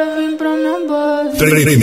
vir pra minha base.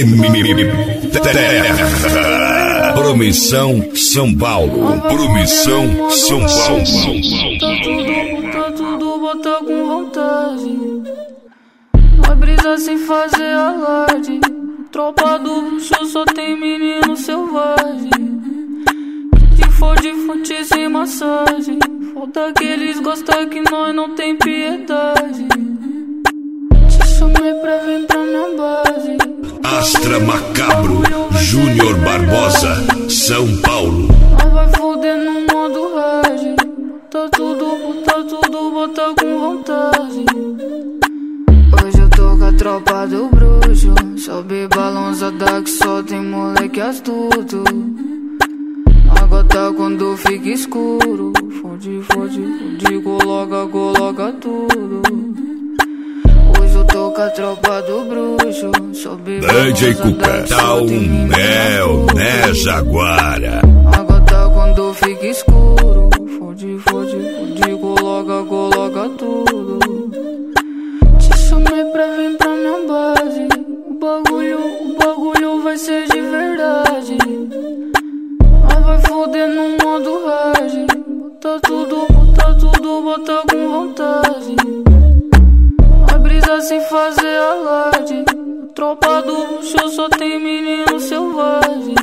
Promissão São Paulo. Promissão São Paulo. Tá tudo, bota com vontade. Vai brisar sem fazer alarde. Tropa do bruxo só tem menino selvagem. Se for de fute sem massagem, falta que eles gostam que nós não tem piedade. Te chamei pra vir pra minha base. Astra Macabro, Júnior Barbosa, São Paulo. Nós vai foder no modo rage. Bota tudo, bota com vontade. Hoje eu tô com a tropa do bruxo. Sobe balançada que só tem moleque astuto. Agora quando fica escuro, fode, coloca tudo. Hoje eu tô com a tropa do bruxo. Sobe DJ Cuca, tá um mel, né, Jaguara? Agora quando fica escuro, fode, coloca tudo. Te chamei pra vir pra minha base. O bagulho vai ser de verdade. Nós vai foder no modo rage. Bota tudo, bota com vontade. Vai brisar sem fazer alarde. Tropa do bruxo só tem menino selvagem.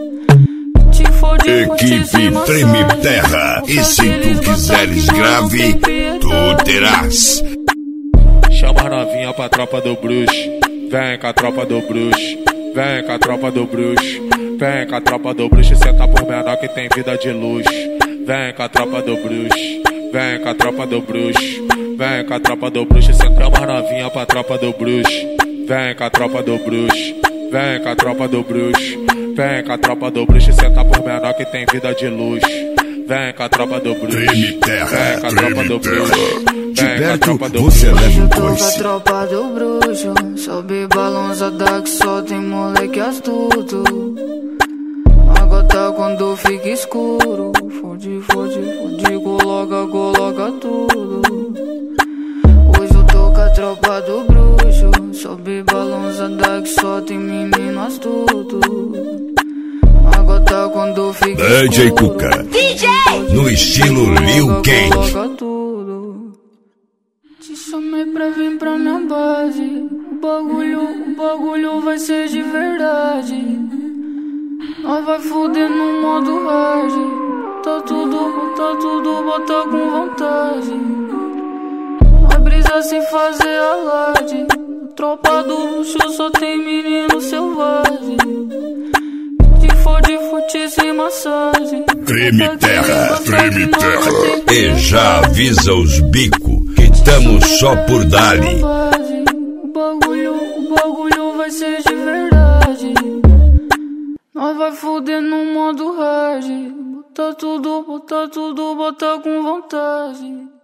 Equipe Treme Terra. E se tu quiseres grave, tu terás. Chama a novinha pra tropa do bruxo. Vem com a tropa do bruxo. Vem com a tropa do bruxo. Vem com a tropa do bruxo. Senta por menor que tem vida de luxo. Vem com a tropa do bruxo. Vem com a tropa do bruxo. Vem com a tropa do bruxo. Senta uma novinha pra tropa do bruxo. Vem com a tropa do bruxo. Vem com a tropa do bruxo. Vem com a tropa do bruxo. Senta por menor que tem vida de luxo. Vem com a tropa do bruxo. Treme Terra, vem com a tropa do bruxo. De perto você leva um coice. Eu tô com a tropa do bruxo. Sobe balançada que só tem moleque astuto. Agora quando fica escuro, fode, coloca tudo. Hoje eu tô com a tropa do bruxo. Sobe balançada que só tem menino astuto. Agora quando fica DJ escuro, Cuca, DJ! no estilo Liu Kang. coloca tudo. Te chamei pra vir pra minha base. O bagulho vai ser de verdade. Nós vai foder no modo rage. Tá tudo, bota com vontade. Vai brisar sem fazer alarde. Tropa do bruxo só tem menino selvagem. Se for de fute sem massagem. Treme Terra. E já avisa os bico que tamo só por dali. O bagulho vai ser de verdade. Nós vai foder no modo rage. Bota tudo, bota com vontade.